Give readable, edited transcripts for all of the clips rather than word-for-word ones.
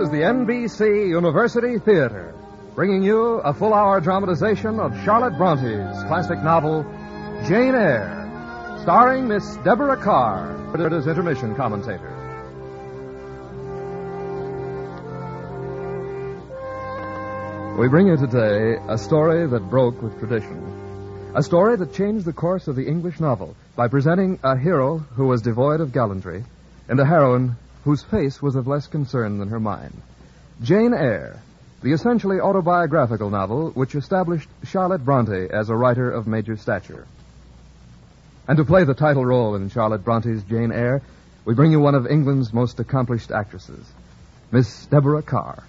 is the NBC University Theater, bringing you a full-hour dramatization of Charlotte Bronte's classic novel, Jane Eyre, starring Miss Deborah Carr as intermission commentator. We bring you today a story that broke with tradition. A story that changed the course of the English novel by presenting a hero who was devoid of gallantry and a heroine whose face was of less concern than her mind. Jane Eyre, the essentially autobiographical novel which established Charlotte Bronte as a writer of major stature. And to play the title role in Charlotte Bronte's Jane Eyre, we bring you one of England's most accomplished actresses, Miss Deborah Carr.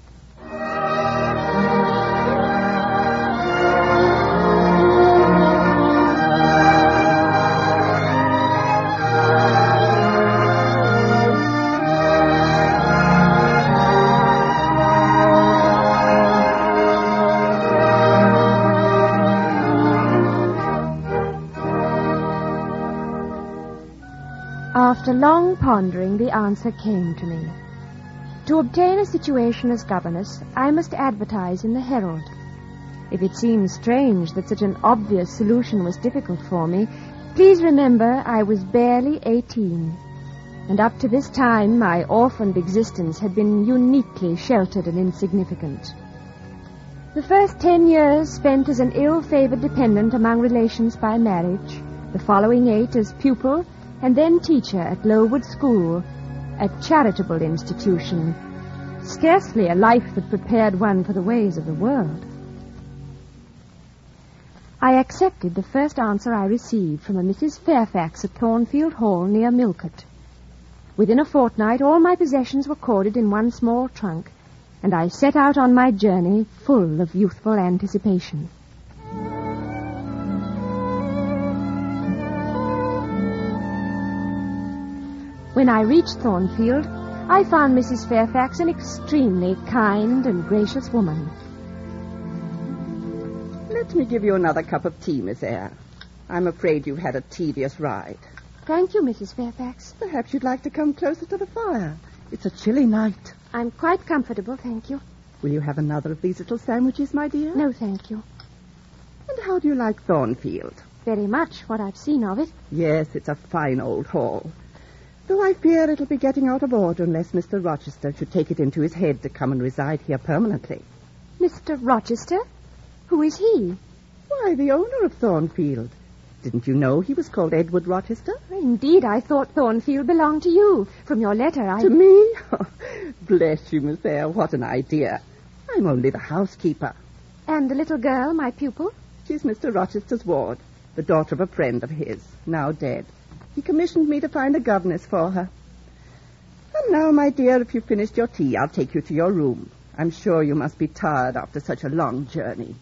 After long pondering, the answer came to me. To obtain a situation as governess, I must advertise in the Herald. If it seems strange that such an obvious solution was difficult for me, please remember I was barely 18. And up to this time, my orphaned existence had been uniquely sheltered and insignificant. The first 10 years spent as an ill-favored dependent among relations by marriage, the following 8 as pupil, and then teacher at Lowood School, a charitable institution. Scarcely a life that prepared one for the ways of the world. I accepted the first answer I received from a Mrs. Fairfax at Thornfield Hall near Millcote. Within a fortnight, all my possessions were corded in one small trunk, and I set out on my journey full of youthful anticipation. When I reached Thornfield, I found Mrs. Fairfax an extremely kind and gracious woman. Let me give you another cup of tea, Miss Eyre. I'm afraid you've had a tedious ride. Thank you, Mrs. Fairfax. Perhaps you'd like to come closer to the fire. It's a chilly night. I'm quite comfortable, thank you. Will you have another of these little sandwiches, my dear? No, thank you. And how do you like Thornfield? Very much, what I've seen of it. Yes, it's a fine old hall. Though I fear it'll be getting out of order unless Mr. Rochester should take it into his head to come and reside here permanently. Mr. Rochester? Who is he? Why, the owner of Thornfield. Didn't you know he was called Edward Rochester? Indeed, I thought Thornfield belonged to you. From your letter, To me? Oh, bless you, Miss Eyre. What an idea. I'm only the housekeeper. And the little girl, my pupil? She's Mr. Rochester's ward, the daughter of a friend of his, now dead. He commissioned me to find a governess for her. And now, my dear, if you've finished your tea, I'll take you to your room. I'm sure you must be tired after such a long journey.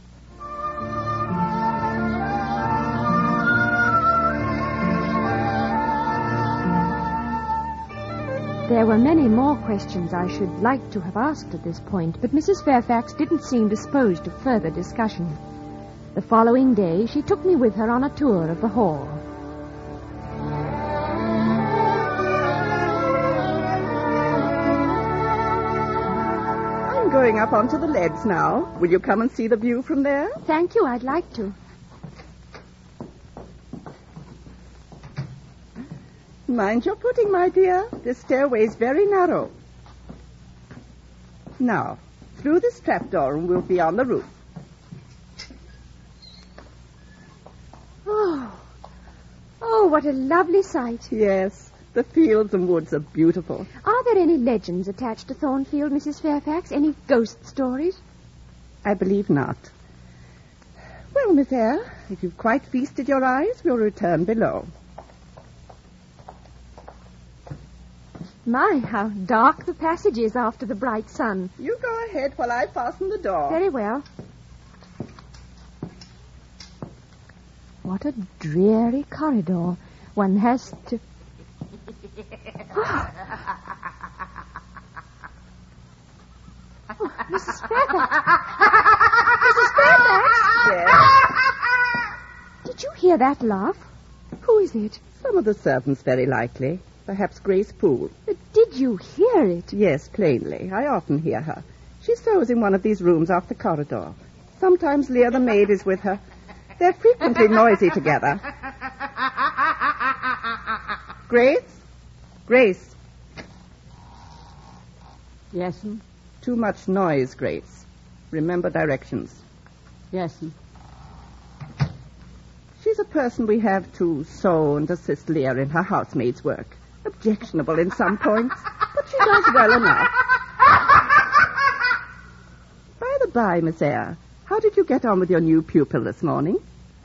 There were many more questions I should like to have asked at this point, but Mrs. Fairfax didn't seem disposed to further discussion. The following day, she took me with her on a tour of the hall. I'm going up onto the leads now. Will you come and see the view from there? Thank you, I'd like to. Mind your footing, my dear. This stairway's very narrow. Now, through this trapdoor and we'll be on the roof. Oh, what a lovely sight. Yes, the fields and woods are beautiful. Are there any legends attached to Thornfield, Mrs. Fairfax? Any ghost stories? I believe not. Well, Miss Eyre, if you've quite feasted your eyes, we'll return below. My, how dark the passage is after the bright sun. You go ahead while I fasten the door. Very well. What a dreary corridor. One has to... Oh, Mrs. Fairfax. Mrs. Fairfax? Yes? Did you hear that laugh? Who is it? Some of the servants, very likely. Perhaps Grace Poole. Did you hear it? Yes, plainly. I often hear her. She sews in one of these rooms off the corridor. Sometimes Leah, the maid, is with her. They're frequently noisy together. Grace? Grace. Yes, sir. Too much noise, Grace. Remember directions. Yes, sir. She's a person we have to sew and assist Leah in her housemaid's work. Objectionable in some points, but she does well enough. By the by, Miss Eyre, how did you get on with your new pupil this morning?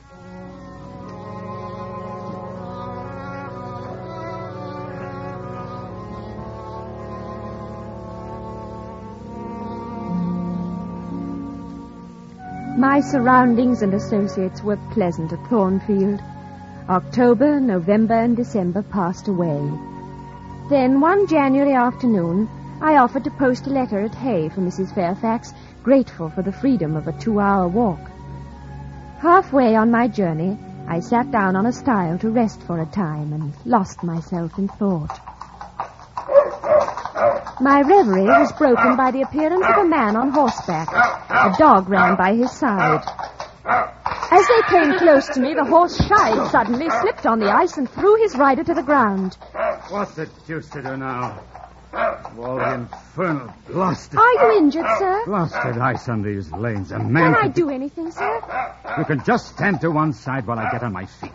My surroundings and associates were pleasant at Thornfield. October, November, and December passed away. Then, one January afternoon, I offered to post a letter at Hay for Mrs. Fairfax, grateful for the freedom of a 2-hour walk. Halfway on my journey, I sat down on a stile to rest for a time and lost myself in thought. My reverie was broken by the appearance of a man on horseback. A dog ran by his side. As they came close to me, the horse shied suddenly, slipped on the ice, and threw his rider to the ground. What the deuce to do now? All the infernal blasted... Are you injured, sir? Blasted ice on these lanes. A man... Can I do anything, sir? You can just stand to one side while I get on my feet.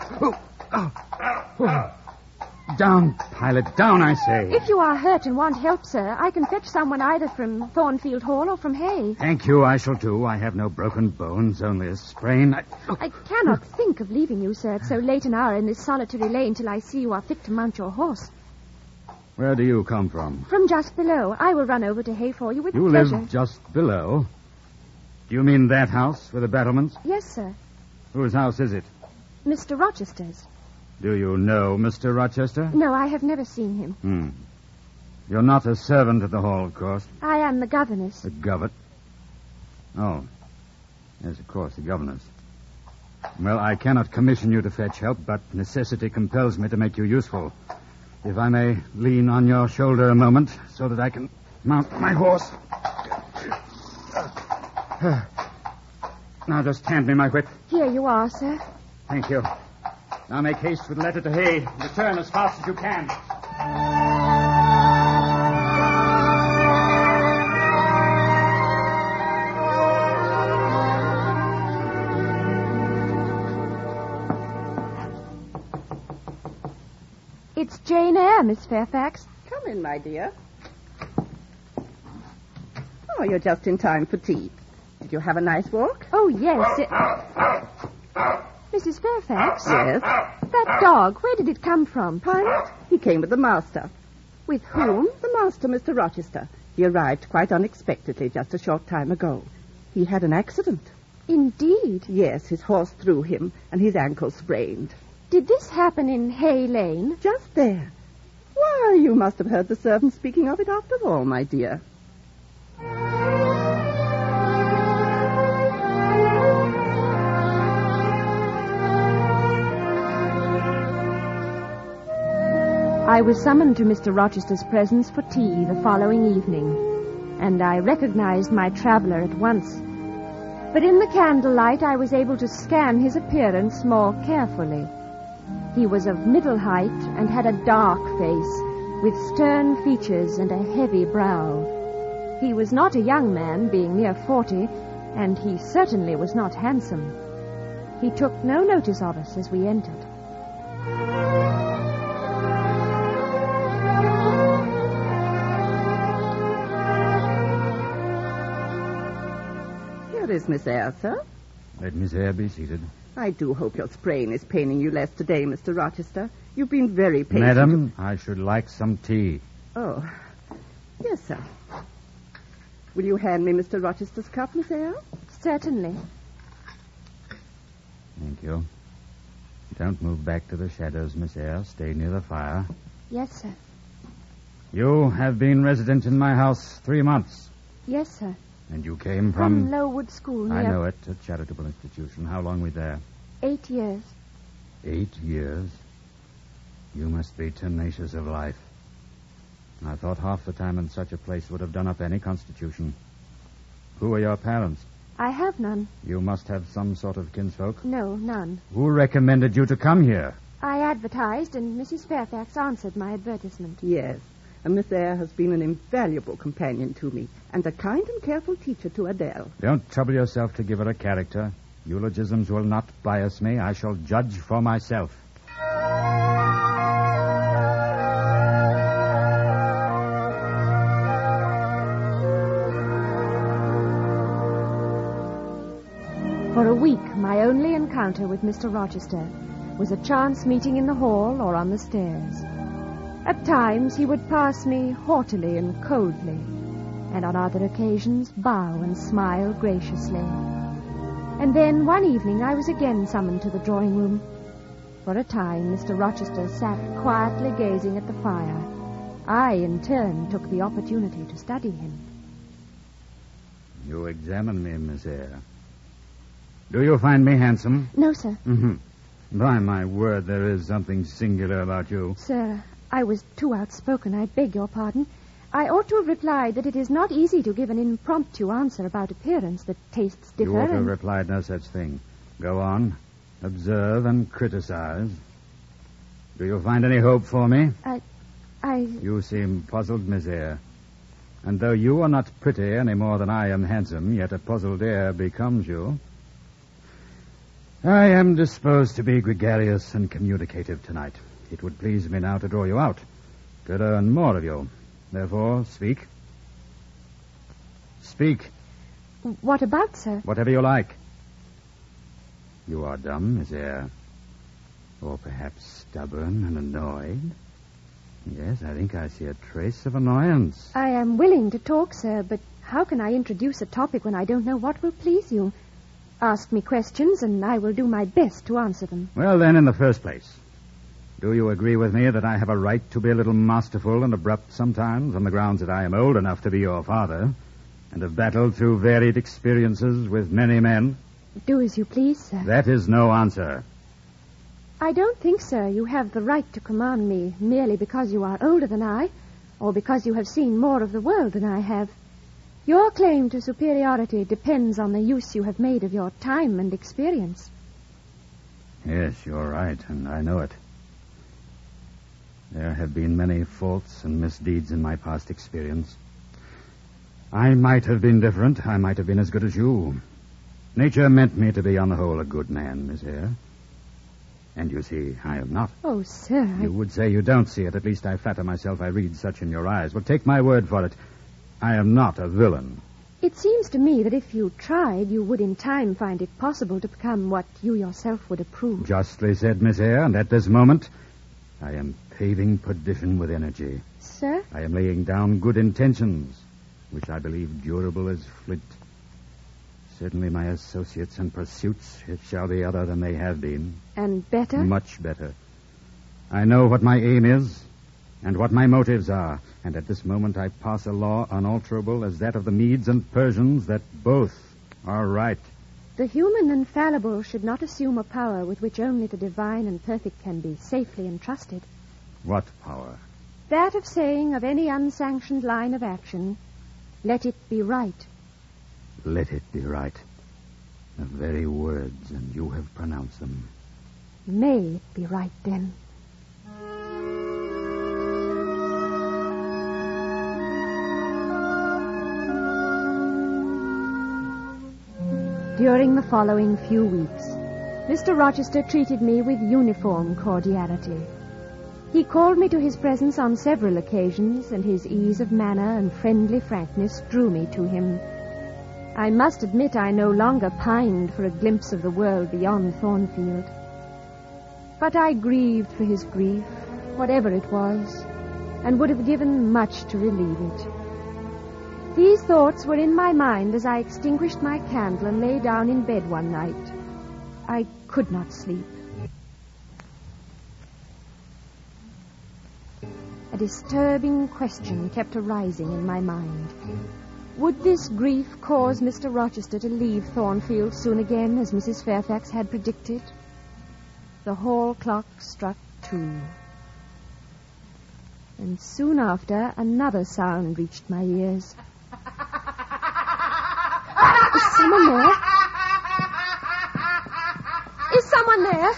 Down, pilot, down, I say. If you are hurt and want help, sir, I can fetch someone either from Thornfield Hall or from Hay. Thank you, I shall do. I have no broken bones, only a sprain. I cannot think of leaving you, sir, at so late an hour in this solitary lane till I see you are fit to mount your horse. Where do you come from? From just below. I will run over to Hay for you with You pleasure. live just below. Do you mean that house with the battlements? Yes, sir. Whose house is it? Mr. Rochester's. Do you know Mr. Rochester? No, I have never seen him. You're not a servant at the hall, of course. I am the governess. The governess? Oh. Yes, of course, the governess. Well, I cannot commission you to fetch help, but necessity compels me to make you useful. If I may lean on your shoulder a moment so that I can mount my horse. Now just hand me my whip. Here you are, sir. Thank you. Now make haste with the letter to Hay. Return as fast as you can. It's Jane Eyre, Miss Fairfax. Come in, my dear. Oh, you're just in time for tea. Did you have a nice walk? Oh, yes. Mrs. Fairfax? Yes. That dog, where did it come from? Pilot? He came with the master. With whom? The master, Mr. Rochester. He arrived quite unexpectedly just a short time ago. He had an accident. Indeed. Yes, his horse threw him, and his ankle sprained. Did this happen in Hay Lane? Just there. Why, you must have heard the servant speaking of it after all, my dear. I was summoned to Mr. Rochester's presence for tea the following evening, and I recognized my traveler at once. But in the candlelight, I was able to scan his appearance more carefully. He was of middle height and had a dark face, with stern features and a heavy brow. He was not a young man, being near 40, and he certainly was not handsome. He took no notice of us as we entered. Here is Miss Eyre, sir. Let Miss Eyre be seated. I do hope your sprain is paining you less today, Mr. Rochester. You've been very patient. Madam, I should like some tea. Oh, yes, sir. Will you hand me Mr. Rochester's cup, Miss Eyre? Certainly. Thank you. Don't move back to the shadows, Miss Eyre. Stay near the fire. Yes, sir. You have been resident in my house 3 months. Yes, sir. And you came From Lowood School, near... I know it, a charitable institution. How long were you there? 8 years. 8 years? You must be tenacious of life. I thought half the time in such a place would have done up any constitution. Who are your parents? I have none. You must have some sort of kinsfolk. No, none. Who recommended you to come here? I advertised, and Mrs. Fairfax answered my advertisement. Yes, and Miss Eyre has been an invaluable companion to me, and a kind and careful teacher to Adele. Don't trouble yourself to give her a character. Eulogisms will not bias me. I shall judge for myself. For a week, my only encounter with Mr. Rochester was a chance meeting in the hall or on the stairs. At times, he would pass me haughtily and coldly, and on other occasions bow and smile graciously. And then, one evening, I was again summoned to the drawing room. For a time, Mr. Rochester sat quietly gazing at the fire. I, in turn, took the opportunity to study him. You examine me, Miss Eyre. Do you find me handsome? No, sir. Mm-hmm. By my word, there is something singular about you. Sir, I was too outspoken. I beg your pardon. I ought to have replied that it is not easy to give an impromptu answer about appearance, that tastes differ. You ought to have replied no such thing. Go on. Observe and criticize. Do you find any hope for me? You seem puzzled, Miss Eyre. And though you are not pretty any more than I am handsome, yet a puzzled air becomes you. I am disposed to be gregarious and communicative tonight. It would please me now to draw you out, to learn more of you. Therefore, speak. Speak. What about, sir? Whatever you like. You are dumb, Miss Eyre. Or perhaps stubborn and annoyed. Yes, I think I see a trace of annoyance. I am willing to talk, sir, but how can I introduce a topic when I don't know what will please you? Ask me questions, and I will do my best to answer them. Well, then, in the first place, do you agree with me that I have a right to be a little masterful and abrupt sometimes on the grounds that I am old enough to be your father and have battled through varied experiences with many men? Do as you please, sir. That is no answer. I don't think, sir, you have the right to command me merely because you are older than I, or because you have seen more of the world than I have. Your claim to superiority depends on the use you have made of your time and experience. Yes, you're right, and I know it. There have been many faults and misdeeds in my past experience. I might have been different. I might have been as good as you. Nature meant me to be, on the whole, a good man, Miss Eyre. And you see, I am not. Oh, sir, You would say you don't see it. At least I flatter myself I read such in your eyes. Well, take my word for it. I am not a villain. It seems to me that if you tried, you would in time find it possible to become what you yourself would approve. Justly said, Miss Eyre, and at this moment, I am paving perdition with energy. Sir? I am laying down good intentions, which I believe durable as flint. Certainly my associates and pursuits, it shall be other than they have been. And better? Much better. I know what my aim is and what my motives are, and at this moment I pass a law unalterable as that of the Medes and Persians that both are right. The human and fallible should not assume a power with which only the divine and perfect can be safely entrusted. What power? That of saying of any unsanctioned line of action, let it be right. Let it be right. The very words, and you have pronounced them. May it be right, then. During the following few weeks, Mr. Rochester treated me with uniform cordiality. He called me to his presence on several occasions, and his ease of manner and friendly frankness drew me to him. I must admit I no longer pined for a glimpse of the world beyond Thornfield. But I grieved for his grief, whatever it was, and would have given much to relieve it. These thoughts were in my mind as I extinguished my candle and lay down in bed one night. I could not sleep. A disturbing question kept arising in my mind. Would this grief cause Mr. Rochester to leave Thornfield soon again, as Mrs. Fairfax had predicted? The hall clock struck 2. And soon after, another sound reached my ears. Is someone there? Is someone there?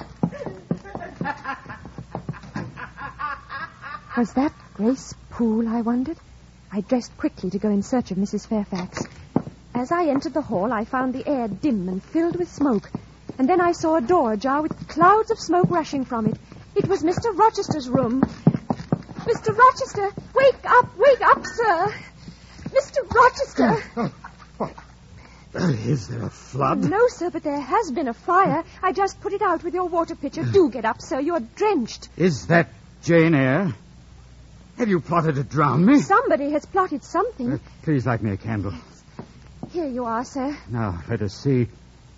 Was that Grace Poole, I wondered? I dressed quickly to go in search of Mrs. Fairfax. As I entered the hall, I found the air dim and filled with smoke. And then I saw a door ajar with clouds of smoke rushing from it. It was Mr. Rochester's room. Mr. Rochester, wake up, sir. Mr. Rochester. Is there a flood? No, sir, but there has been a fire. I just put it out with your water pitcher. Do get up, sir. You're drenched. Is that Jane Eyre? Have you plotted to drown me? Somebody has plotted something. Please light me a candle. Here you are, sir. Now, let us see.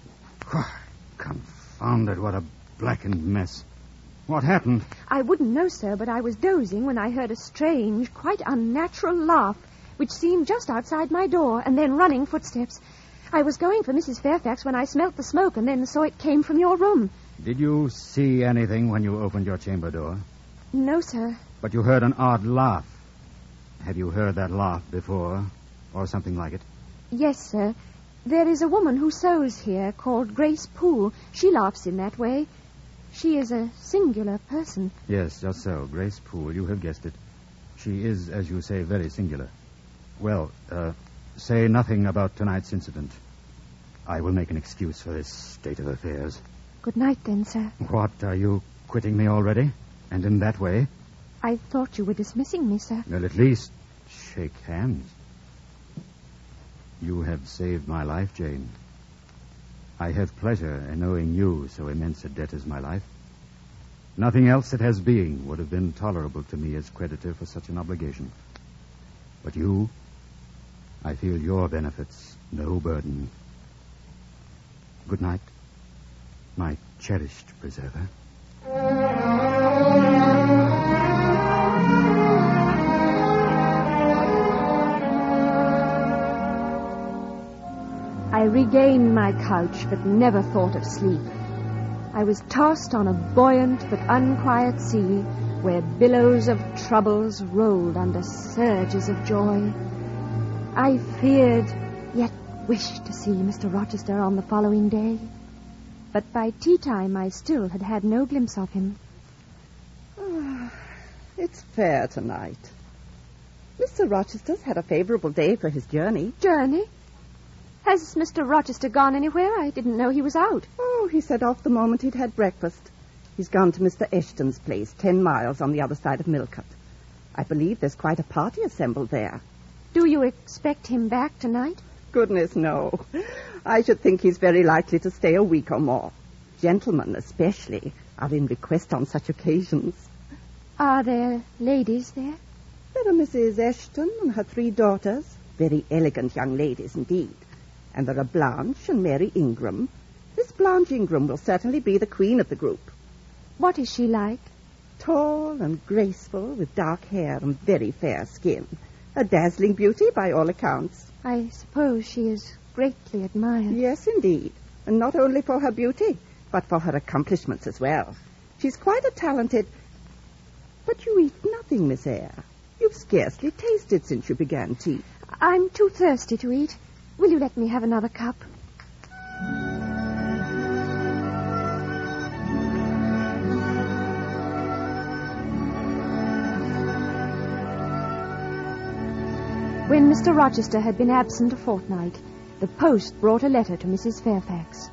Confound it, what a blackened mess. What happened? I wouldn't know, sir, but I was dozing when I heard a strange, quite unnatural laugh, which seemed just outside my door, and then running footsteps. I was going for Mrs. Fairfax when I smelt the smoke and then saw it came from your room. Did you see anything when you opened your chamber door? No, sir. But you heard an odd laugh. Have you heard that laugh before, or something like it? Yes, sir. There is a woman who sews here called Grace Poole. She laughs in that way. She is a singular person. Yes, just so. Grace Poole, you have guessed it. She is, as you say, very singular. Well, say nothing about tonight's incident. I will make an excuse for this state of affairs. Good night, then, sir. What, are you quitting me already? And in that way? I thought you were dismissing me, sir. Well, at least shake hands. You have saved my life, Jane. I have pleasure in owing you so immense a debt as my life. Nothing else that has being would have been tolerable to me as creditor for such an obligation. But you, I feel your benefits no burden. Good night, my cherished preserver. I regained my couch, but never thought of sleep. I was tossed on a buoyant but unquiet sea, where billows of troubles rolled under surges of joy. I feared, yet wished to see Mr. Rochester on the following day. But by tea-time I still had had no glimpse of him. It's fair tonight. Mr. Rochester's had a favorable day for his journey. Journey? Has Mr. Rochester gone anywhere? I didn't know he was out. Oh, he set off the moment he'd had breakfast. He's gone to Mr. Eshton's place, 10 miles on the other side of Millcote. I believe there's quite a party assembled there. Do you expect him back tonight? Goodness, no. I should think he's very likely to stay a week or more. Gentlemen, especially, are in request on such occasions. Are there ladies there? There are Mrs. Eshton and her 3 daughters. Very elegant young ladies indeed. And there are Blanche and Mary Ingram. This Blanche Ingram will certainly be the queen of the group. What is she like? Tall and graceful, with dark hair and very fair skin. A dazzling beauty by all accounts. I suppose she is greatly admired. Yes, indeed. And not only for her beauty, but for her accomplishments as well. She's quite a talented... But you eat nothing, Miss Eyre. You've scarcely tasted since you began tea. I'm too thirsty to eat. Will you let me have another cup? When Mr. Rochester had been absent a fortnight, the post brought a letter to Mrs. Fairfax.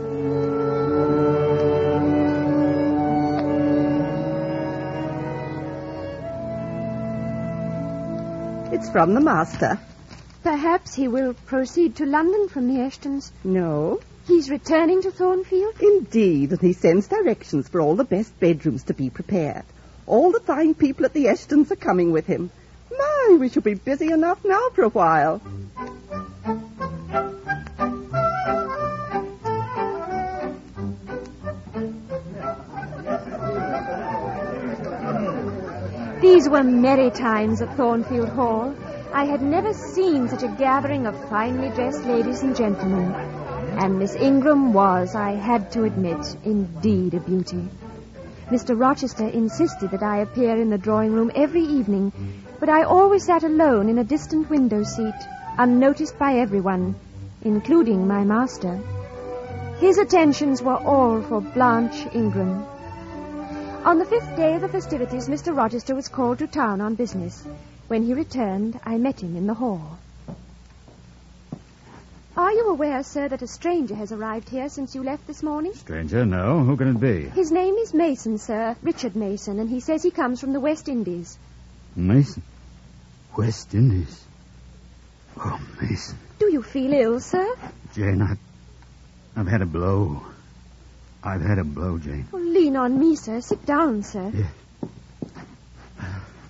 It's from the master. Perhaps he will proceed to London from the Eshtons. No. He's returning to Thornfield? Indeed, and he sends directions for all the best bedrooms to be prepared. All the fine people at the Eshtons are coming with him. My, we shall be busy enough now for a while. These were merry times at Thornfield Hall. I had never seen such a gathering of finely dressed ladies and gentlemen. And Miss Ingram was, I had to admit, indeed a beauty. Mr. Rochester insisted that I appear in the drawing room every evening, but I always sat alone in a distant window seat, unnoticed by everyone, including my master. His attentions were all for Blanche Ingram. On the 5th day of the festivities, Mr. Rochester was called to town on business. When he returned, I met him in the hall. Are you aware, sir, that a stranger has arrived here since you left this morning? Stranger? No. Who can it be? His name is Mason, sir. Richard Mason, and he says he comes from the West Indies. Mason? West Indies? Oh, Mason. Do you feel ill, sir? Jane, I've had a blow. I've had a blow, Jane. Oh, lean on me, sir. Sit down, sir. Yeah.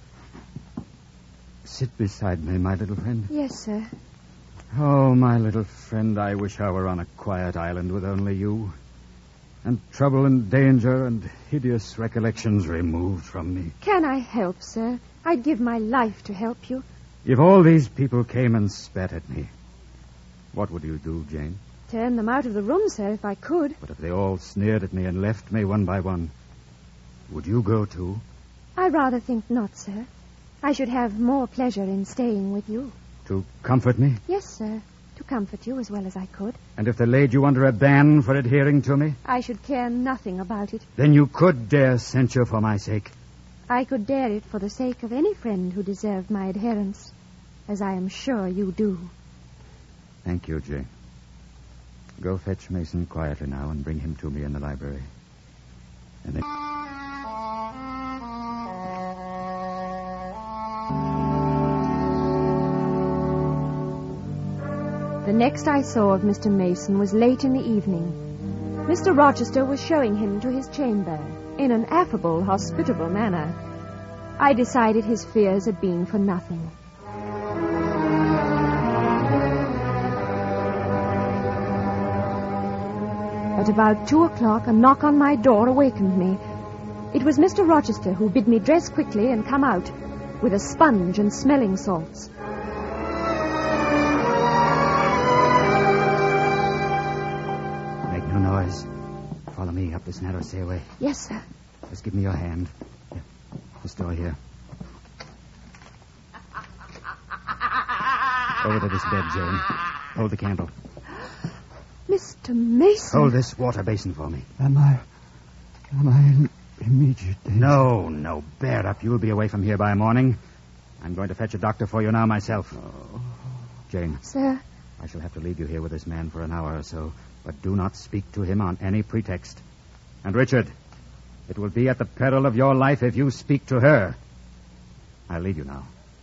Sit beside me, my little friend. Yes, sir. Oh, my little friend, I wish I were on a quiet island with only you. And trouble and danger and hideous recollections removed from me. Can I help, sir? I'd give my life to help you. If all these people came and spat at me, what would you do, Jane? Turn them out of the room, sir, if I could. But if they all sneered at me and left me one by one, would you go too? I rather think not, sir. I should have more pleasure in staying with you. To comfort me? Yes, sir. To comfort you as well as I could. And if they laid you under a ban for adhering to me? I should care nothing about it. Then you could dare censure for my sake. I could dare it for the sake of any friend who deserved my adherence, as I am sure you do. Thank you, Jane. Go fetch Mason quietly now and bring him to me in the library. And then... The next I saw of Mr. Mason was late in the evening. Mr. Rochester was showing him to his chamber in an affable, hospitable manner. I decided his fears had been for nothing. At about 2:00, a knock on my door awakened me. It was Mr. Rochester, who bid me dress quickly and come out with a sponge and smelling salts. Make no noise. Follow me up this narrow stairway. Yes, sir. Just give me your hand. Here, this door here. Over to this bed, Jane. Hold the candle. Mr. Mason. Hold this water basin for me. Am I in immediate danger? No. Bear up. You'll be away from here by morning. I'm going to fetch a doctor for you now myself. Oh. Jane. Sir. I shall have to leave you here with this man for an hour or so, but do not speak to him on any pretext. And Richard, it will be at the peril of your life if you speak to her. I'll leave you now.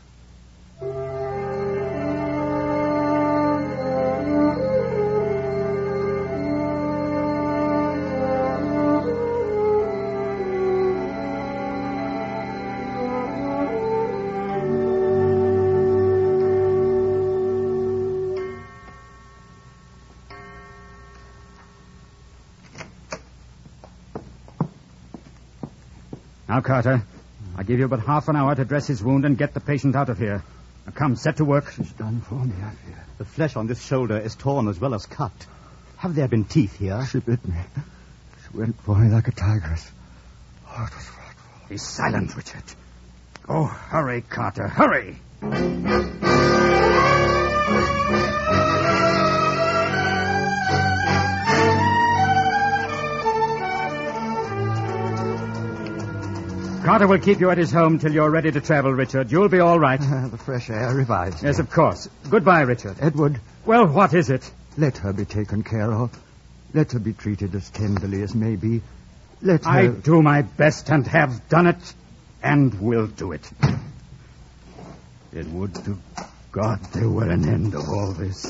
Now, Carter, I give you but half an hour to dress his wound and get the patient out of here. Now, come, set to work. She's done for me, I fear. The flesh on this shoulder is torn as well as cut. Have there been teeth here? She bit me. She went for me like a tigress. Oh, it was frightful. Be silent, Richard. Oh, hurry, Carter, hurry! Carter will keep you at his home till you're ready to travel, Richard. You'll be all right. The fresh air revives me. Yes, of course. Goodbye, Richard. Edward. Well, what is it? Let her be taken care of. Let her be treated as tenderly as may be. Let her... I do my best and have done it and will do it. It would to God there were an end of all this.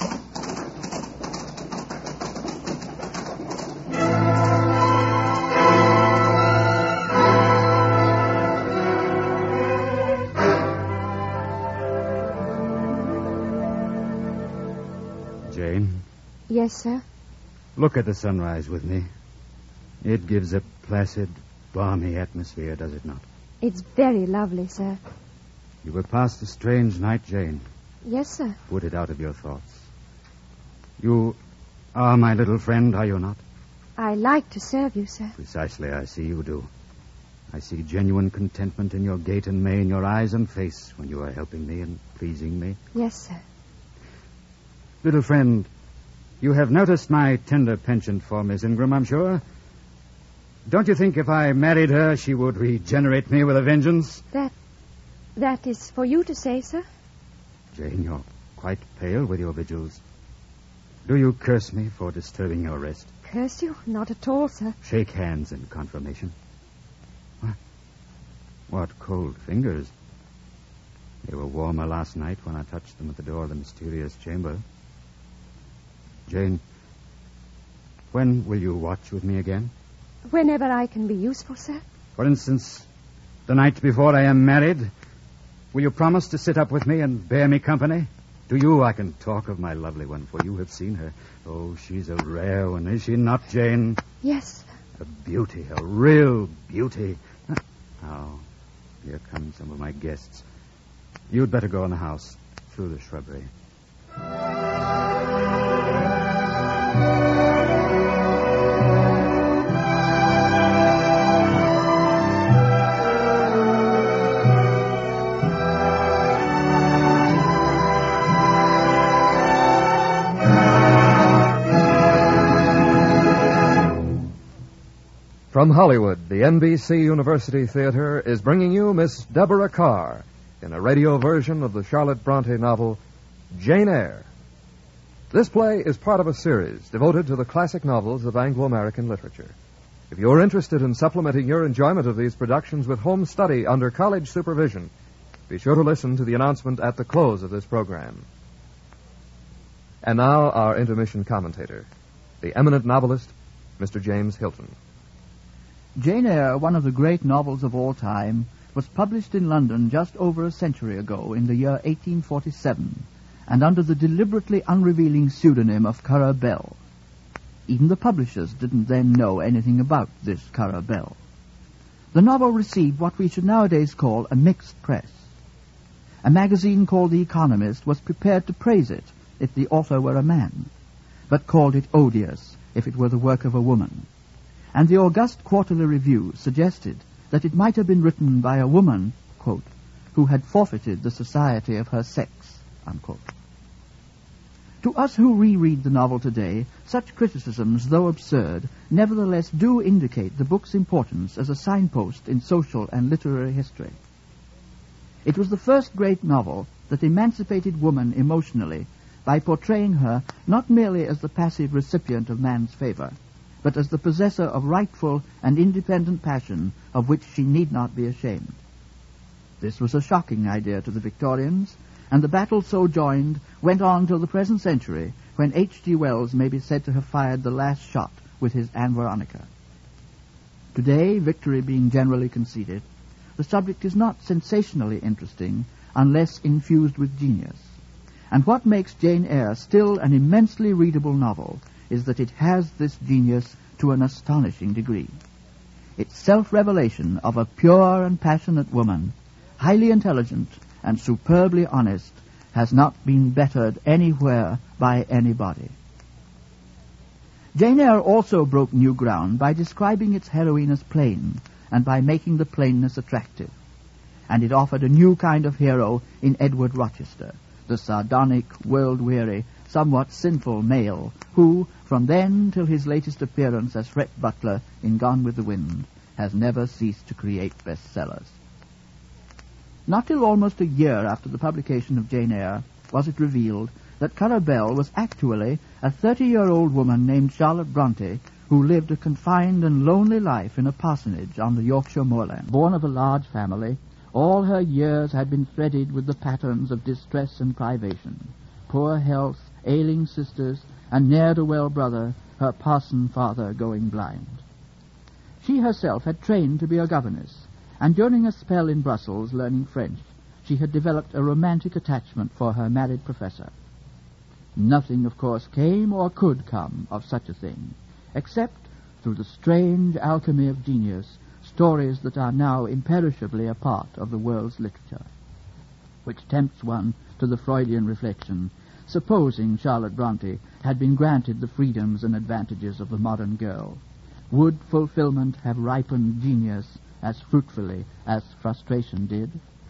Jane? Yes, sir. Look at the sunrise with me. It gives a placid, balmy atmosphere, does it not? It's very lovely, sir. You were past a strange night, Jane. Yes, sir. Put it out of your thoughts. You are my little friend, are you not? I like to serve you, sir. Precisely, I see you do. I see genuine contentment in your gait and mien, your eyes and face when you are helping me and pleasing me. Yes, sir. Little friend, you have noticed my tender penchant for Miss Ingram, I'm sure. Don't you think if I married her, she would regenerate me with a vengeance? That is for you to say, sir. Jane, you're quite pale with your vigils. Do you curse me for disturbing your rest? Curse you? Not at all, sir. Shake hands in confirmation. What cold fingers. They were warmer last night when I touched them at the door of the mysterious chamber. Jane, when will you watch with me again? Whenever I can be useful, sir. For instance, the night before I am married, will you promise to sit up with me and bear me company? To you I can talk of my lovely one, for you have seen her. Oh, she's a rare one, is she not, Jane? Yes, sir. A beauty, a real beauty. Oh, here come some of my guests. You'd better go in the house, through the shrubbery. From Hollywood, the NBC University Theater is bringing you Miss Deborah Carr in a radio version of the Charlotte Bronte novel, Jane Eyre. This play is part of a series devoted to the classic novels of Anglo-American literature. If you're interested in supplementing your enjoyment of these productions with home study under college supervision, be sure to listen to the announcement at the close of this program. And now our intermission commentator, the eminent novelist, Mr. James Hilton. Jane Eyre, one of the great novels of all time, was published in London just over a century ago in the year 1847, and under the deliberately unrevealing pseudonym of Currer Bell. Even the publishers didn't then know anything about this Currer Bell. The novel received what we should nowadays call a mixed press. A magazine called The Economist was prepared to praise it if the author were a man, but called it odious if it were the work of a woman. And the august Quarterly Review suggested that it might have been written by a woman, quote, who had forfeited the society of her sex, unquote. To us who reread the novel today, such criticisms, though absurd, nevertheless do indicate the book's importance as a signpost in social and literary history. It was the first great novel that emancipated woman emotionally by portraying her not merely as the passive recipient of man's favor, but as the possessor of rightful and independent passion of which she need not be ashamed. This was a shocking idea to the Victorians, and the battle so joined went on till the present century, when H.G. Wells may be said to have fired the last shot with his Anne Veronica. Today, victory being generally conceded, the subject is not sensationally interesting unless infused with genius. And what makes Jane Eyre still an immensely readable novel is that it has this genius to an astonishing degree. Its self-revelation of a pure and passionate woman, highly intelligent and superbly honest, has not been bettered anywhere by anybody. Jane Eyre also broke new ground by describing its heroine as plain and by making the plainness attractive. And it offered a new kind of hero in Edward Rochester, the sardonic, world-weary, somewhat sinful male who, from then till his latest appearance as Fret Butler in Gone with the Wind, has never ceased to create bestsellers. Not till almost a year after the publication of Jane Eyre was it revealed that Currer Bell was actually a 30-year-old woman named Charlotte Bronte who lived a confined and lonely life in a parsonage on the Yorkshire moorland. Born of a large family, all her years had been threaded with the patterns of distress and privation. Poor health, ailing sisters, and ne'er-do-well brother, her parson father going blind. She herself had trained to be a governess, and during a spell in Brussels learning French, she had developed a romantic attachment for her married professor. Nothing, of course, came or could come of such a thing, except, through the strange alchemy of genius, stories that are now imperishably a part of the world's literature, which tempts one to the Freudian reflection, supposing Charlotte Bronte had been granted the freedoms and advantages of the modern girl, would fulfillment have ripened genius as fruitfully as frustration did.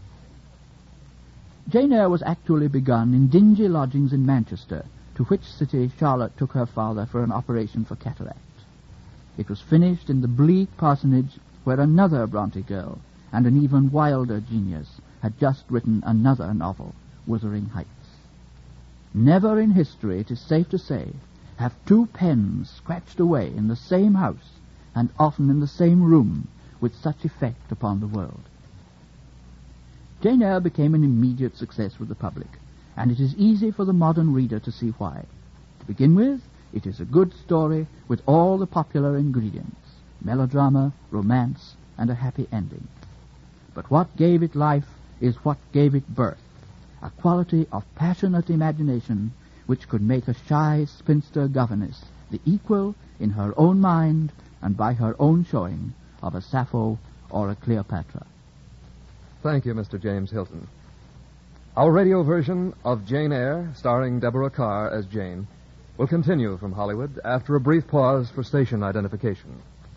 Jane Eyre was actually begun in dingy lodgings in Manchester, to which city Charlotte took her father for an operation for cataract. It was finished in the bleak parsonage where another Bronte girl and an even wilder genius had just written another novel, Wuthering Heights. Never in history, it is safe to say, have two pens scratched away in the same house and often in the same room with such effect upon the world. Jane Eyre became an immediate success with the public, and it is easy for the modern reader to see why. To begin with, it is a good story with all the popular ingredients: melodrama, romance, and a happy ending. But what gave it life is what gave it birth, a quality of passionate imagination which could make a shy spinster governess the equal, in her own mind and by her own showing, of a Sappho or a Cleopatra. Thank you, Mr. James Hilton. Our radio version of Jane Eyre, starring Deborah Kerr as Jane, will continue from Hollywood after a brief pause for station identification.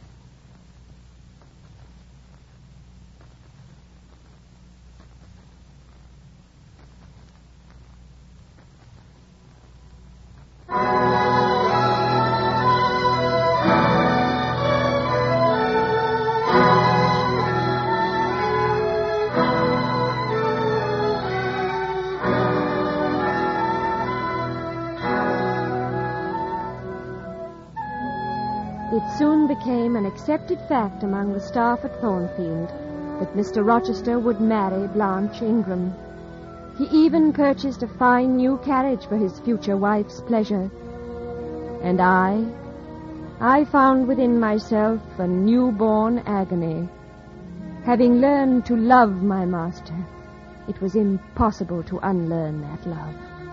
It soon became an accepted fact among the staff at Thornfield that Mr. Rochester would marry Blanche Ingram. He even purchased a fine new carriage for his future wife's pleasure. And I found within myself a newborn agony. Having learned to love my master, it was impossible to unlearn that love.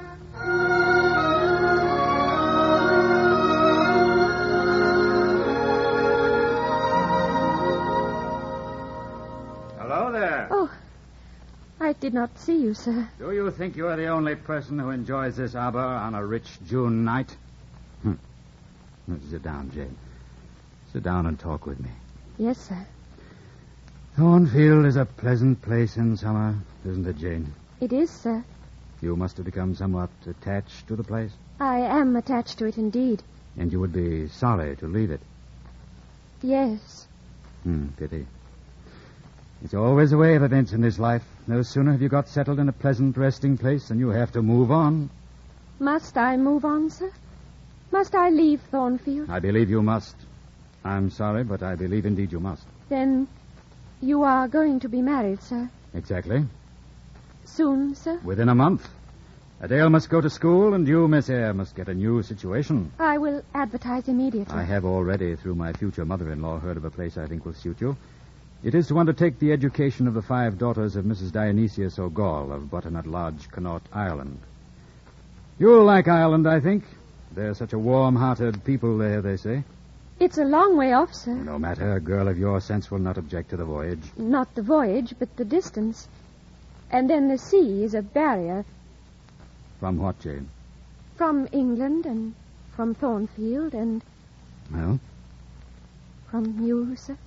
Hello there. Oh, I did not see you, sir. Do you think you are the only person who enjoys this arbor on a rich June night? Sit down, Jane. Sit down and talk with me. Yes, sir. Thornfield is a pleasant place in summer, isn't it, Jane? It is, sir. You must have become somewhat attached to the place. I am attached to it indeed. And you would be sorry to leave it. Yes. Pity. It's always the way of events in this life. No sooner have you got settled in a pleasant resting place than you have to move on. Must I move on, sir? Must I leave Thornfield? I believe you must. I'm sorry, but I believe indeed you must. Then you are going to be married, sir? Exactly. Soon, sir? Within a month. Adele must go to school, and you, Miss Eyre, must get a new situation. I will advertise immediately. I have already, through my future mother-in-law, heard of a place I think will suit you. It is to undertake the education of the 5 daughters of Mrs. Dionysius O'Gall of Butternut Lodge, Connaught, Ireland. You'll like Ireland, I think. They're such a warm-hearted people there, they say. It's a long way off, sir. No matter. A girl of your sense will not object to the voyage. Not the voyage, but the distance. And then the sea is a barrier. From what, Jane? From England and from Thornfield and... Well? From you, sir.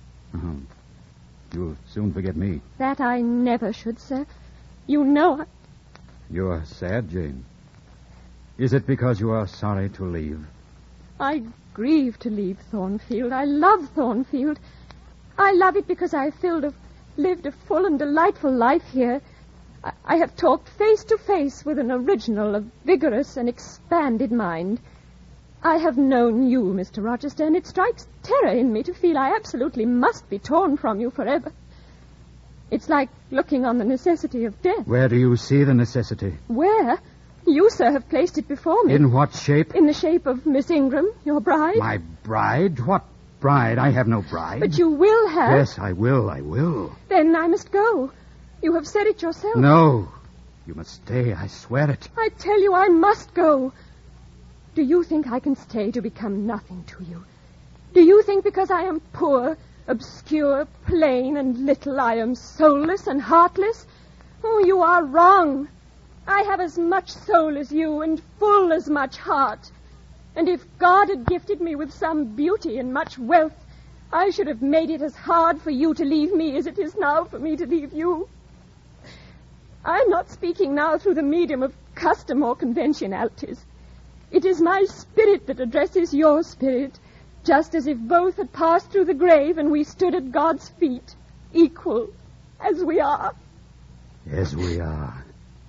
You'll soon forget me. That I never should, sir. You know You're sad, Jane. Is it because you are sorry to leave? I grieve to leave Thornfield. I love Thornfield. I love it because I have lived a full and delightful life here. I have talked face to face with an original, a vigorous and expanded mind. I have known you, Mr. Rochester, and it strikes terror in me to feel I absolutely must be torn from you forever. It's like looking on the necessity of death. Where do you see the necessity? Where? You, sir, have placed it before me. In what shape? In the shape of Miss Ingram, your bride. My bride? What bride? I have no bride. But you will have. Yes, I will. Then I must go. You have said it yourself. No. You must stay, I swear it. I tell you I must go. Do you think I can stay to become nothing to you? Do you think because I am poor, obscure, plain, and little, I am soulless and heartless? Oh, you are wrong. I have as much soul as you and full as much heart. And if God had gifted me with some beauty and much wealth, I should have made it as hard for you to leave me as it is now for me to leave you. I'm not speaking now through the medium of custom or conventionalities. It is my spirit that addresses your spirit, just as if both had passed through the grave and we stood at God's feet, equal, as we are. As we are.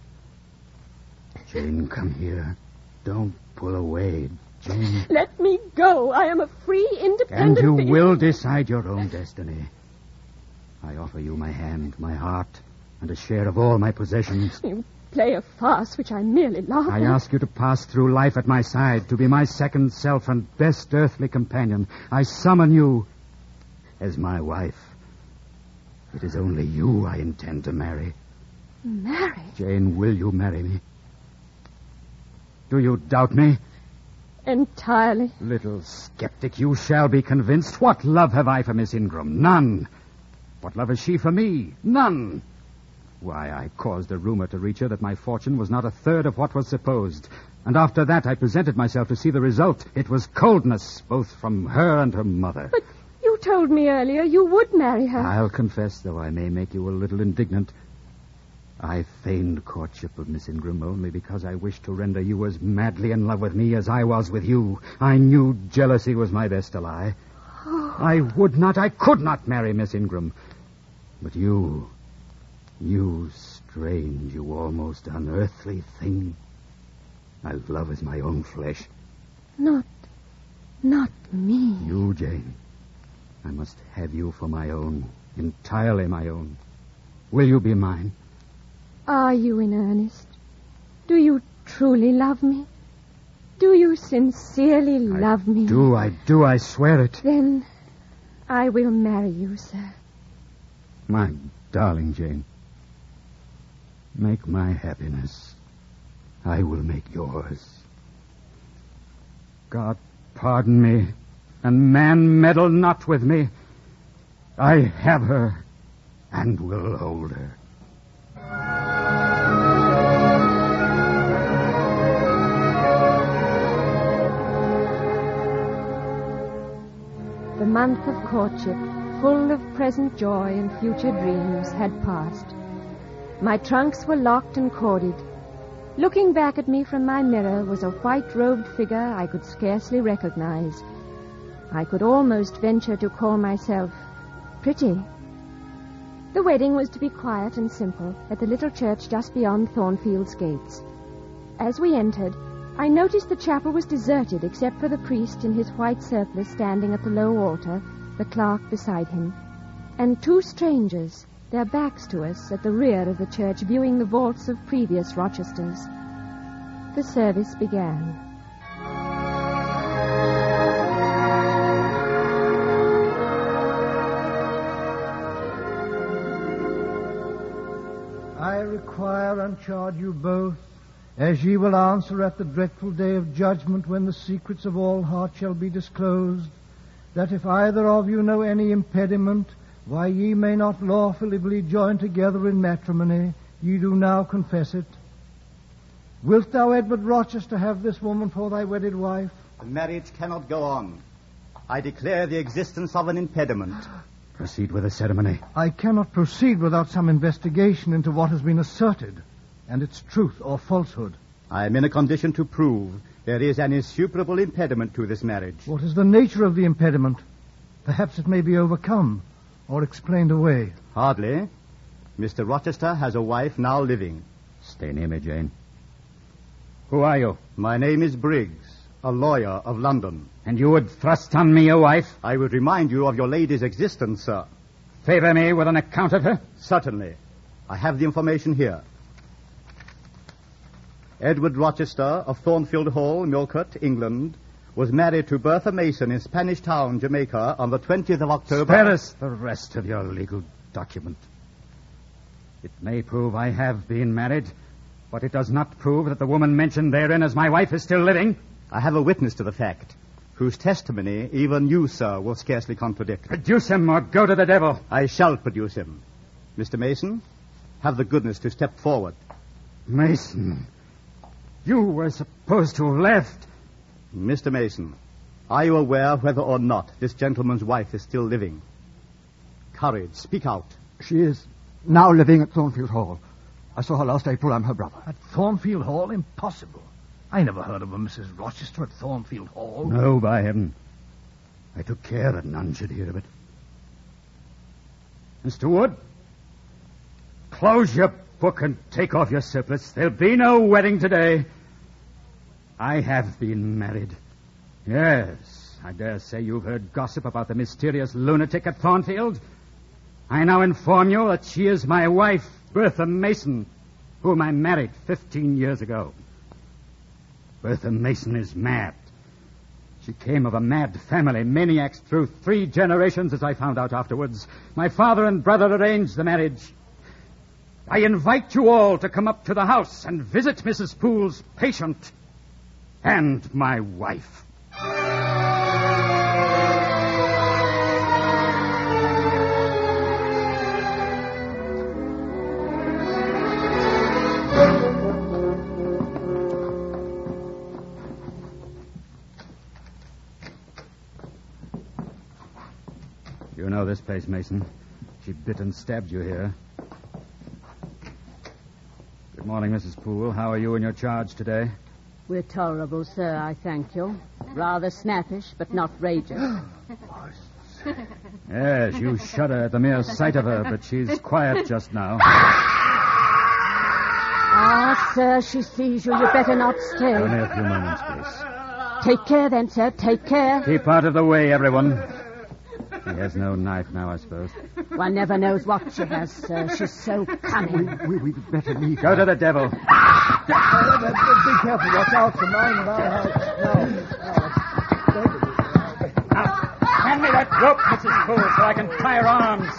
Jane, come here. Don't pull away, Jane. Let me go. I am a free, independent... And you will decide your own destiny. I offer you my hand, my heart, and a share of all my possessions. You play a farce which I merely laugh at. I ask you to pass through life at my side, to be my second self and best earthly companion. I summon you as my wife. It is only you I intend to marry. Marry? Jane, will you marry me? Do you doubt me? Entirely. Little skeptic, you shall be convinced. What love have I for Miss Ingram? None. What love has she for me? None. Why, I caused a rumor to reach her that my fortune was not a third of what was supposed. And after that, I presented myself to see the result. It was coldness, both from her and her mother. But you told me earlier you would marry her. I'll confess, though I may make you a little indignant, I feigned courtship of Miss Ingram only because I wished to render you as madly in love with me as I was with you. I knew jealousy was my best ally. I would not, I could not marry Miss Ingram. But you strange, you almost unearthly thing, I love as my own flesh. Not me. You, Jane. I must have you for my own, entirely my own. Will you be mine? Are you in earnest? Do you truly love me? Do you sincerely love me? I do, I swear it. Then I will marry you, sir. My darling Jane, make my happiness. I will make yours. God pardon me, and man meddle not with me. I have her, and will hold her. The month of courtship, full of present joy and future dreams, had passed. My trunks were locked and corded. Looking back at me from my mirror was a white-robed figure I could scarcely recognize. I could almost venture to call myself pretty. The wedding was to be quiet and simple at the little church just beyond Thornfield's gates. As we entered, I noticed the chapel was deserted except for the priest in his white surplice standing at the low altar, the clerk beside him, and two strangers, their backs to us, at the rear of the church viewing the vaults of previous Rochesters. The service began. I require and charge you both, as ye will answer at the dreadful day of judgment when the secrets of all hearts shall be disclosed, that if either of you know any impediment, why ye may not lawfully be joined together in matrimony, ye do now confess it. Wilt thou, Edward Rochester, have this woman for thy wedded wife? The marriage cannot go on. I declare the existence of an impediment. Proceed with the ceremony. I cannot proceed without some investigation into what has been asserted, and its truth or falsehood. I am in a condition to prove there is an insuperable impediment to this marriage. What is the nature of the impediment? Perhaps it may be overcome or explained away. Hardly. Mr. Rochester has a wife now living. Stay near me, Jane. Who are you? My name is Briggs, a lawyer of London. And you would thrust on me a wife? I would remind you of your lady's existence, sir. Favor me with an account of her? Certainly. I have the information here. Edward Rochester of Thornfield Hall, Millcote, England, was married to Bertha Mason in Spanish Town, Jamaica, on the 20th of October... Spare us the rest of your legal document. It may prove I have been married, but it does not prove that the woman mentioned therein as my wife is still living. I have a witness to the fact, whose testimony even you, sir, will scarcely contradict. Produce him or go to the devil. I shall produce him. Mr. Mason, have the goodness to step forward. Mason, you were supposed to have left. Mr. Mason, Are you aware whether or not this gentleman's wife is still living? Courage, speak out. She is now living at Thornfield Hall. I saw her last April. I'm her brother. At Thornfield Hall? Impossible. I never heard of a Mrs. Rochester at Thornfield Hall. No, by heaven. I took care that none should hear of it. Mr. Wood, close your book and take off your surplice. There'll be no wedding today. I have been married. Yes, I dare say you've heard gossip about the mysterious lunatic at Thornfield. I now inform you that she is my wife, Bertha Mason, whom I married 15 years ago. Bertha Mason is mad. She came of a mad family, maniacs through 3 generations, as I found out afterwards. My father and brother arranged the marriage. I invite you all to come up to the house and visit Mrs. Poole's patient and my wife. You know this place, Mason. She bit and stabbed you here. Good morning, Mrs. Poole. How are you in your charge today? We're tolerable, sir, I thank you. Rather snappish, but not rageous. Yes, you shudder at the mere sight of her, but she's quiet just now. Ah, sir, she sees you. You'd better not stay. Only a few moments, please. Take care, then, sir. Take care. Keep out of the way, everyone. She has no knife now, I suppose. One never knows what she has, sir. She's so cunning. We'd better leave. Go to the devil. Be careful. Watch out for mine and our house. Now, hand me that rope, Mrs. Poole, so I can tie her arms.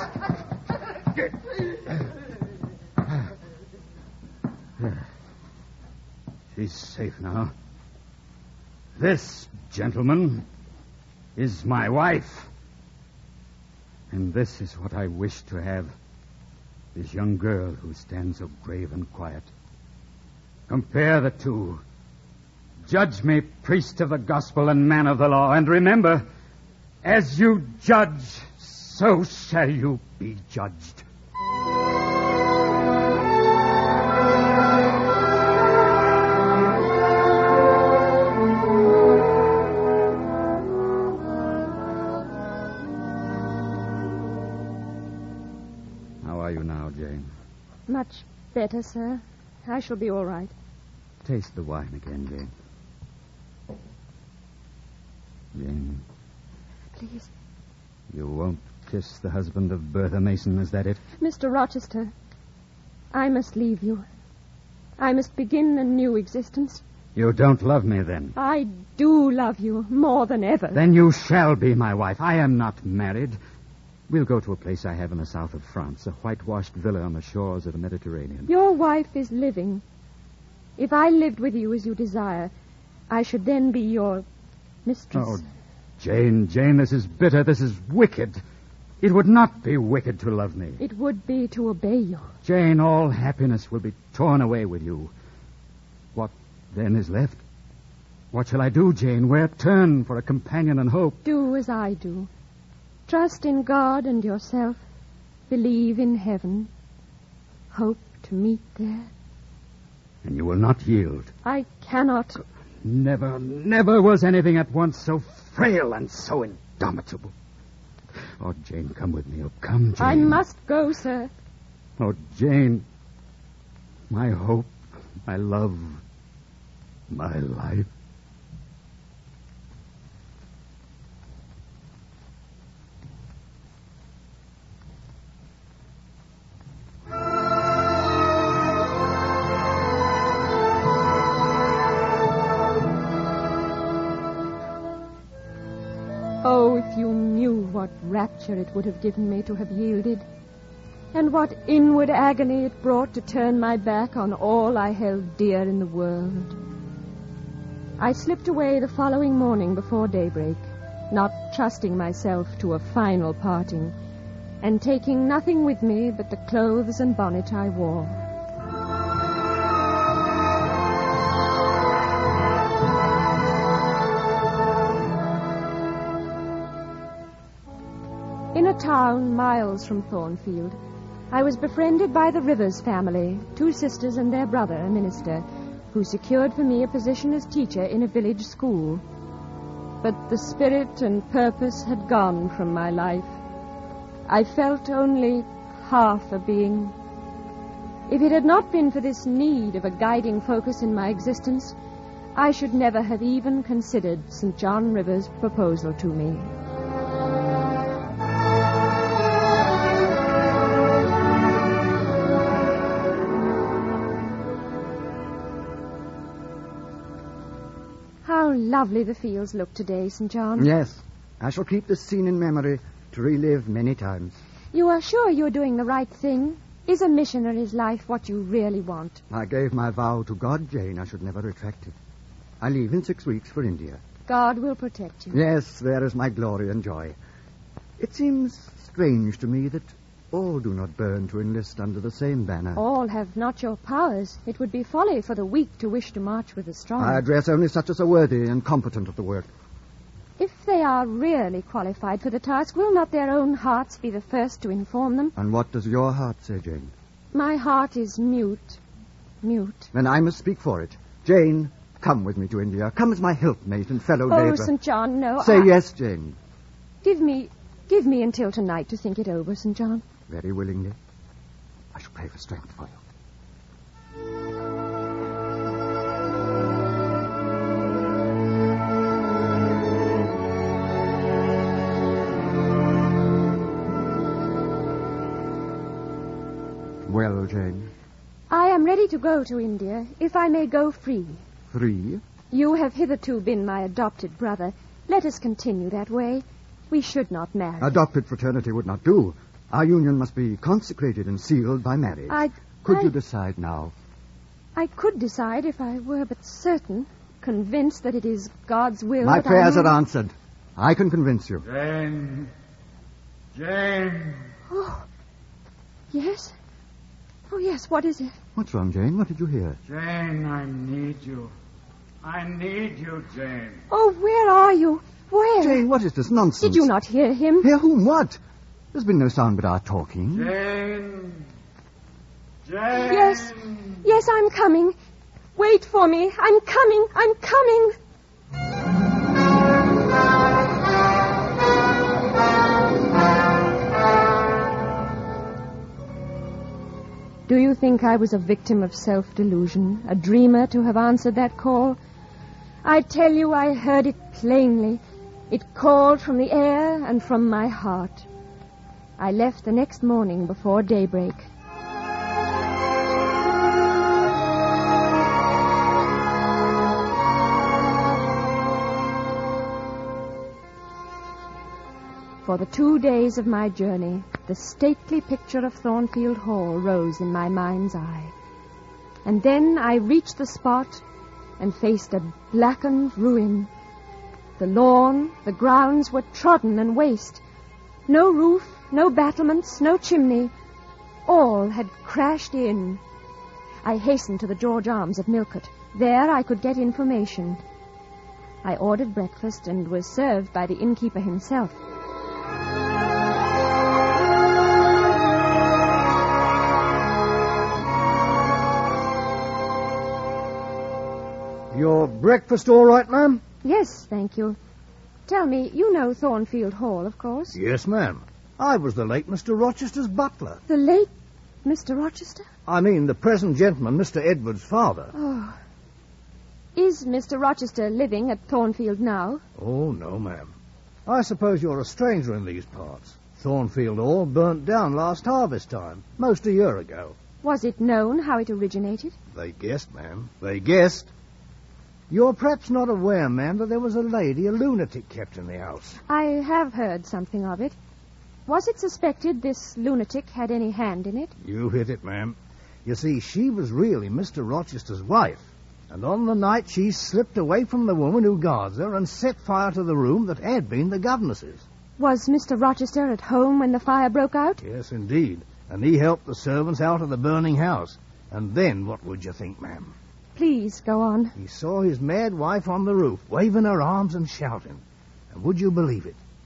She's safe now. This, gentlemen, is my wife. And this is what I wish to have. This young girl who stands so grave and quiet. Compare the two. Judge me, priest of the gospel and man of the law. And remember, as you judge, so shall you be judged. Much better, sir. I shall be all right. Taste the wine again, Jane. Jane. Please. You won't kiss the husband of Bertha Mason, is that it? Mr. Rochester, I must leave you. I must begin a new existence. You don't love me, then? I do love you more than ever. Then you shall be my wife. I am not married. We'll go to a place I have in the south of France, a whitewashed villa on the shores of the Mediterranean. Your wife is living. If I lived with you as you desire, I should then be your mistress. Oh, Jane, this is bitter. This is wicked. It would not be wicked to love me. It would be to obey you. Jane, all happiness will be torn away with you. What then is left? What shall I do, Jane? Where turn for a companion and hope? Do as I do. Trust in God and yourself. Believe in heaven. Hope to meet there. And you will not yield? I cannot. Never was anything at once so frail and so indomitable. Oh, Jane, come with me. Oh, come, Jane. I must go, sir. Oh, Jane. My hope, my love, my life. Oh, if you knew what rapture it would have given me to have yielded, and what inward agony it brought to turn my back on all I held dear in the world. I slipped away the following morning before daybreak, not trusting myself to a final parting, and taking nothing with me but the clothes and bonnet I wore. a town miles from Thornfield, I was befriended by the Rivers family, 2 sisters and their brother, a minister, who secured for me a position as teacher in a village school. But the spirit and purpose had gone from my life. I felt only half a being. If it had not been for this need of a guiding focus in my existence, I should never have even considered St. John Rivers' proposal to me. How lovely the fields look today, St. John. Yes, I shall keep this scene in memory to relive many times. You are sure you're doing the right thing? Is a missionary's life what you really want? I gave my vow to God, Jane. I should never retract it. I leave in 6 weeks for India. God will protect you. Yes, there is my glory and joy. It seems strange to me that all do not burn to enlist under the same banner. All have not your powers. It would be folly for the weak to wish to march with the strong. I address only such as are worthy and competent of the work. If they are really qualified for the task, will not their own hearts be the first to inform them? And what does your heart say, Jane? My heart is mute. Mute. Then I must speak for it. Jane, come with me to India. Come as my helpmate and fellow laborer. Oh, St. John, no. Say yes, Jane. Give me until tonight to think it over, St. John. Very willingly. I shall pray for strength for you. Well, Jane? I am ready to go to India, if I may go free. Free? You have hitherto been my adopted brother. Let us continue that way. We should not marry. Adopted fraternity would not do. Our union must be consecrated and sealed by marriage. Could you decide now? I could decide if I were but certain, convinced that it is God's will. My prayers are answered. I can convince you. Jane. Jane. Oh, yes? Oh, yes, what is it? What's wrong, Jane? What did you hear? Jane, I need you. I need you, Jane. Oh, where are you? Where? Jane, what is this nonsense? Did you not hear him? Hear whom? What? There's been no sound but our talking. Jane. Jane. Yes. Yes, I'm coming. Wait for me. I'm coming. I'm coming. Do you think I was a victim of self-delusion, a dreamer to have answered that call? I tell you, I heard it plainly. It called from the air and from my heart. I left the next morning before daybreak. For the 2 days of my journey, the stately picture of Thornfield Hall rose in my mind's eye. And then I reached the spot and faced a blackened ruin. The lawn, the grounds were trodden and waste. No roof, no battlements, no chimney. All had crashed in. I hastened to the George Arms at Millcote. There I could get information. I ordered breakfast and was served by the innkeeper himself. Your breakfast all right, ma'am? Yes, thank you. Tell me, you know Thornfield Hall, of course? Yes, ma'am. I was the late Mr. Rochester's butler. The late Mr. Rochester? I mean, the present gentleman, Mr. Edwards' father. Oh. Is Mr. Rochester living at Thornfield now? Oh, no, ma'am. I suppose you're a stranger in these parts. Thornfield Hall burnt down last harvest time, most a year ago. Was it known how it originated? They guessed, ma'am. They guessed. You're perhaps not aware, ma'am, that there was a lady, a lunatic, kept in the house. I have heard something of it. Was it suspected this lunatic had any hand in it? You hit it, ma'am. You see, she was really Mr. Rochester's wife. And on the night she slipped away from the woman who guards her and set fire to the room that had been the governess's. Was Mr. Rochester at home when the fire broke out? Yes, indeed. And he helped the servants out of the burning house. And then what would you think, ma'am? Please, go on. He saw his mad wife on the roof, waving her arms and shouting. And would you believe it?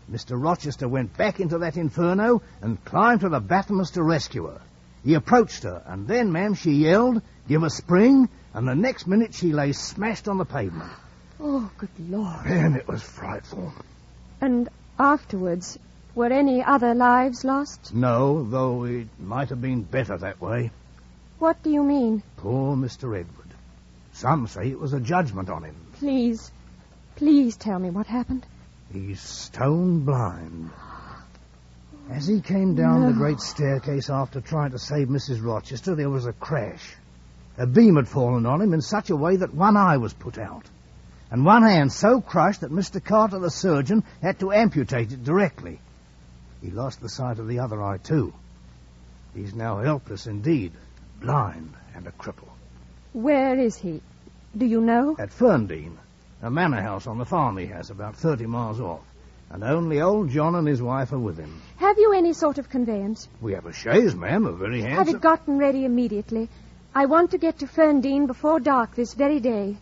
Mr. Rochester went back into that inferno and climbed to the battlements to rescue her. He approached her, and then, ma'am, she yelled, give a spring, and the next minute she lay smashed on the pavement. Oh, good Lord. And it was frightful. And afterwards, were any other lives lost? No, though it might have been better that way. What do you mean? Poor Mr. Edward. Some say it was a judgment on him. Please tell me what happened. He's stone blind. As he came down the great staircase after trying to save Mrs. Rochester, there was a crash. A beam had fallen on him in such a way that one eye was put out, and one hand so crushed that Mr. Carter, the surgeon, had to amputate it directly. He lost the sight of the other eye, too. He's now helpless indeed, blind and a cripple. Where is he? Do you know? At Ferndean, a manor house on the farm he has, about 30 miles off. And only old John and his wife are with him. Have you any sort of conveyance? We have a chaise, ma'am, a very handsome... Have it gotten ready immediately. I want to get to Ferndean before dark this very day.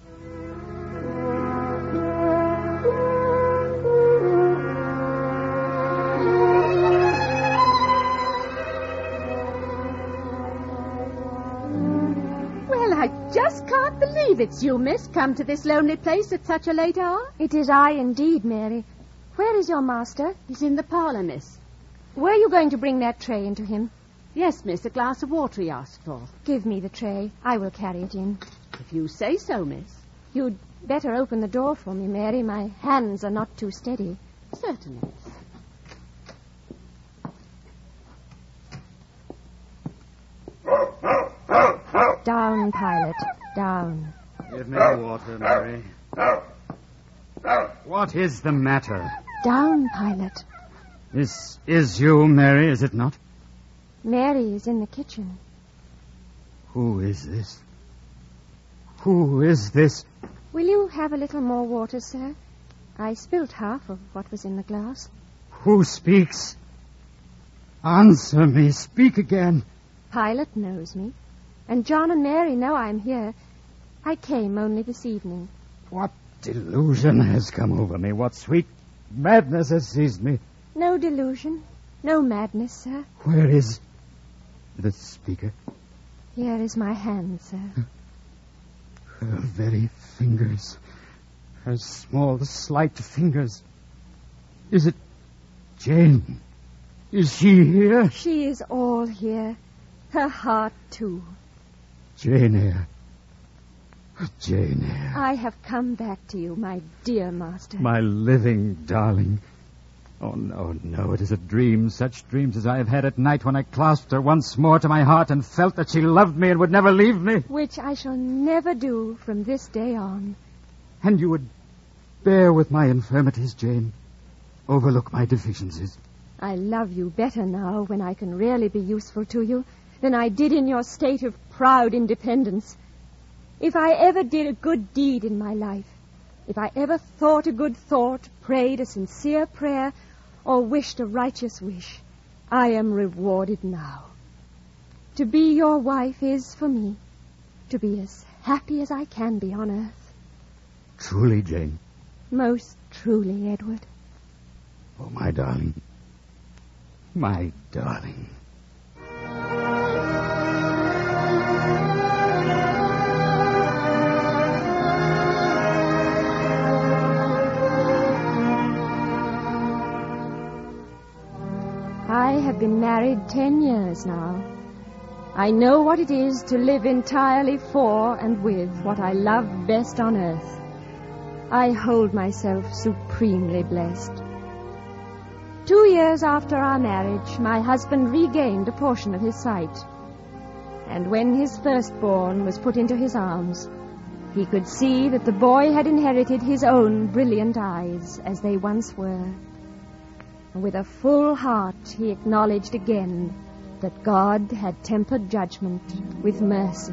Well, I just can't believe it's you, miss, come to this lonely place at such a late hour. It is I indeed, Mary. Where is your master? He's in the parlour, miss. Were you going to bring that tray into him? Yes, miss, a glass of water he asked for. Give me the tray. I will carry it in. If you say so, miss. You'd better open the door for me, Mary. My hands are not too steady. Certainly, miss. Down, Pilot. Down. Give me the water, Mary. What is the matter? Down, Pilot. This is you, Mary, is it not? Mary is in the kitchen. Who is this? Who is this? Will you have a little more water, sir? I spilt half of what was in the glass. Who speaks? Answer me. Speak again. Pilot knows me. And John and Mary know I'm here. I came only this evening. What delusion has come over me? What sweet madness has seized me? No delusion. No madness, sir. Where is the speaker? Here is my hand, sir. Her very fingers. Her small, slight fingers. Is it Jane? Is she here? She is all here. Her heart, too. Jane Eyre. Jane Eyre. I have come back to you, my dear master. My living darling. Oh, no, it is a dream. Such dreams as I have had at night when I clasped her once more to my heart and felt that she loved me and would never leave me. Which I shall never do from this day on. And you would bear with my infirmities, Jane. Overlook my deficiencies. I love you better now when I can really be useful to you than I did in your state of proud independence. If I ever did a good deed in my life, if I ever thought a good thought, prayed a sincere prayer, or wished a righteous wish, I am rewarded now. To be your wife is, for me, to be as happy as I can be on earth. Truly, Jane? Most truly, Edward. Oh, my darling. My darling. I have been married 10 years now. I know what it is to live entirely for and with what I love best on earth. I hold myself supremely blessed. 2 years after our marriage, my husband regained a portion of his sight. And when his firstborn was put into his arms, he could see that the boy had inherited his own brilliant eyes as they once were. With a full heart, he acknowledged again that God had tempered judgment with mercy.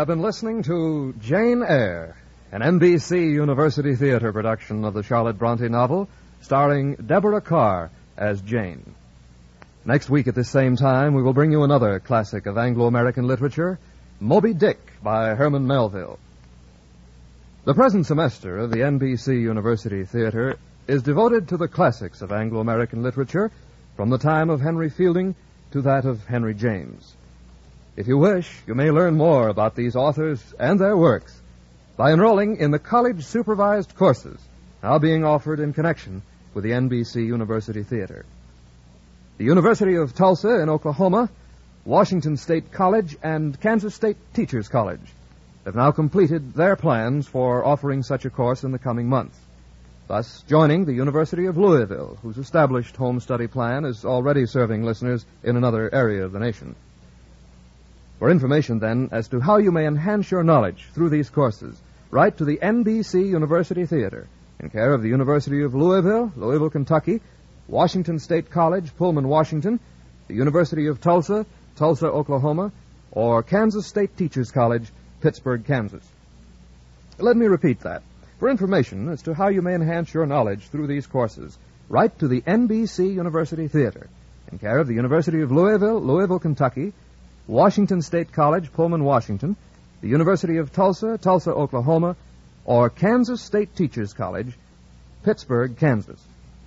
have been listening to Jane Eyre, an NBC University Theater production of the Charlotte Bronte novel, starring Deborah Carr as Jane. Next week at this same time, we will bring you another classic of Anglo-American literature, Moby Dick by Herman Melville. The present semester of the NBC University Theater is devoted to the classics of Anglo-American literature from the time of Henry Fielding to that of Henry James. If you wish, you may learn more about these authors and their works by enrolling in the college-supervised courses now being offered in connection with the NBC University Theater. The University of Tulsa in Oklahoma, Washington State College, and Kansas State Teachers College have now completed their plans for offering such a course in the coming months, thus joining the University of Louisville, whose established home study plan is already serving listeners in another area of the nation. For information, then, as to how you may enhance your knowledge through these courses, write to the NBC University Theater in care of the University of Louisville, Louisville, Kentucky, Washington State College, Pullman, Washington, the University of Tulsa, Tulsa, Oklahoma, or Kansas State Teachers College, Pittsburgh, Kansas. Let me repeat that. For information as to how you may enhance your knowledge through these courses, write to the NBC University Theater in care of the University of Louisville, Louisville, Kentucky, Washington State College, Pullman, Washington, the University of Tulsa, Tulsa, Oklahoma, or Kansas State Teachers College, Pittsburgh, Kansas.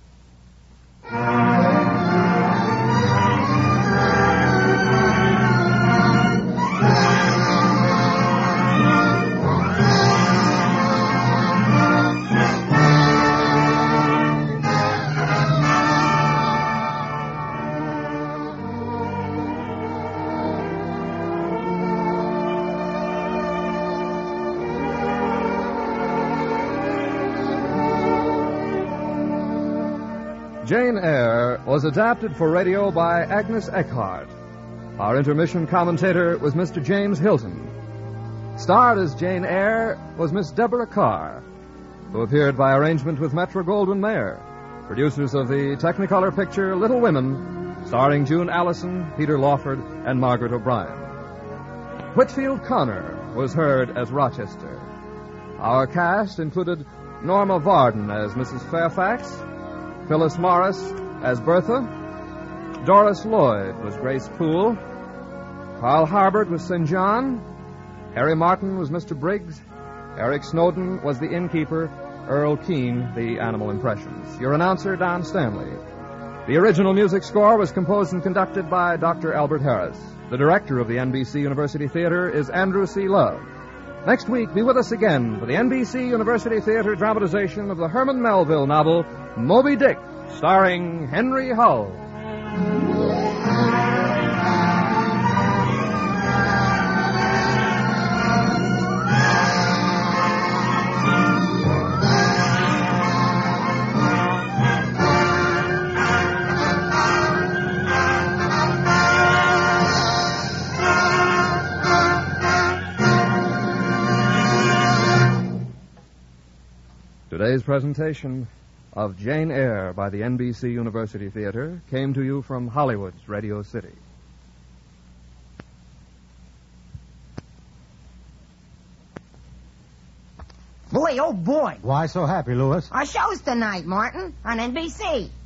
Jane Eyre was adapted for radio by Agnes Eckhart. Our intermission commentator was Mr. James Hilton. Starred as Jane Eyre was Miss Deborah Carr, who appeared by arrangement with Metro-Goldwyn-Mayer, producers of the Technicolor picture Little Women, starring June Allison, Peter Lawford, and Margaret O'Brien. Whitfield Connor was heard as Rochester. Our cast included Norma Varden as Mrs. Fairfax, Phyllis Morris as Bertha, Doris Lloyd was Grace Poole, Carl Harbert was St. John, Harry Martin was Mr. Briggs, Eric Snowden was the innkeeper, Earl Keane the animal impressions. Your announcer, Don Stanley. The original music score was composed and conducted by Dr. Albert Harris. The director of the NBC University Theater is Andrew C. Love. Next week, be with us again for the NBC University Theater dramatization of the Herman Melville novel, Moby Dick, starring Henry Hull. Today's presentation of Jane Eyre by the NBC University Theater came to you from Hollywood's Radio City. Boy, oh boy. Why so happy, Louis? Our show's tonight, Martin, on NBC.